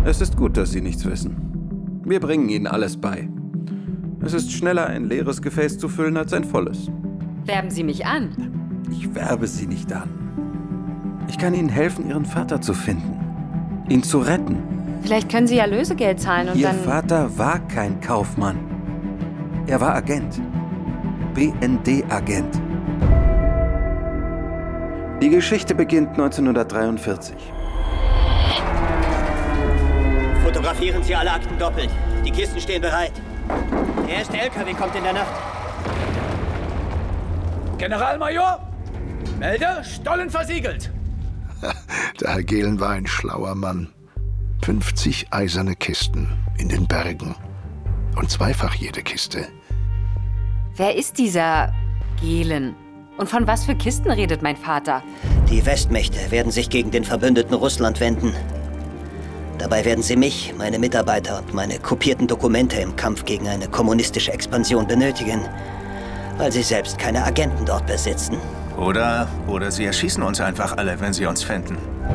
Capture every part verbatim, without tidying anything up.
Es ist gut, dass Sie nichts wissen. Wir bringen Ihnen alles bei. Es ist schneller, ein leeres Gefäß zu füllen, als ein volles. Werben Sie mich an? Ich werbe Sie nicht an. Ich kann Ihnen helfen, Ihren Vater zu finden. Ihn zu retten. Vielleicht können Sie ja Lösegeld zahlen und Ihr dann... Vater war kein Kaufmann. Er war Agent. B N D-Agent. Die Geschichte beginnt neunzehnhundertdreiundvierzig. Fotografieren Sie alle Akten doppelt. Die Kisten stehen bereit. Der erste L K W kommt in der Nacht. Generalmajor, melde, Stollen versiegelt. Der Herr Gehlen war ein schlauer Mann. fünfzig eiserne Kisten in den Bergen. Und zweifach jede Kiste. Wer ist dieser Gehlen? Und von was für Kisten redet mein Vater? Die Westmächte werden sich gegen den Verbündeten Russland wenden. Dabei werden sie mich, meine Mitarbeiter und meine kopierten Dokumente im Kampf gegen eine kommunistische Expansion benötigen, weil sie selbst keine Agenten dort besitzen. Oder, oder sie erschießen uns einfach alle, wenn sie uns finden.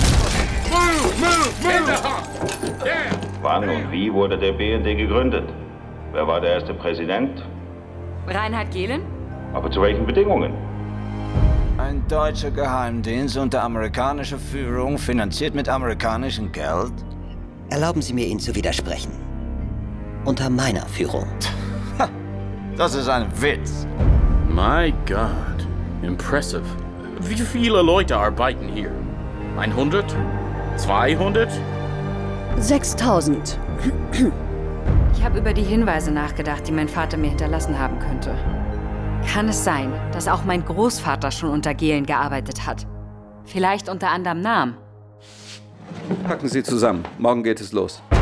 Wann und wie wurde der B N D gegründet? Wer war der erste Präsident? Reinhard Gehlen? Aber zu welchen Bedingungen? Ein deutscher Geheimdienst unter amerikanischer Führung, finanziert mit amerikanischem Geld? Erlauben Sie mir, Ihnen zu widersprechen. Unter meiner Führung. Das ist ein Witz. My God, impressive. Wie viele Leute arbeiten hier? hundert? zweihundert? sechstausend. Ich habe über die Hinweise nachgedacht, die mein Vater mir hinterlassen haben könnte. Kann es sein, dass auch mein Großvater schon unter Gehlen gearbeitet hat? Vielleicht unter anderem Namen? Packen Sie zusammen. Morgen geht es los.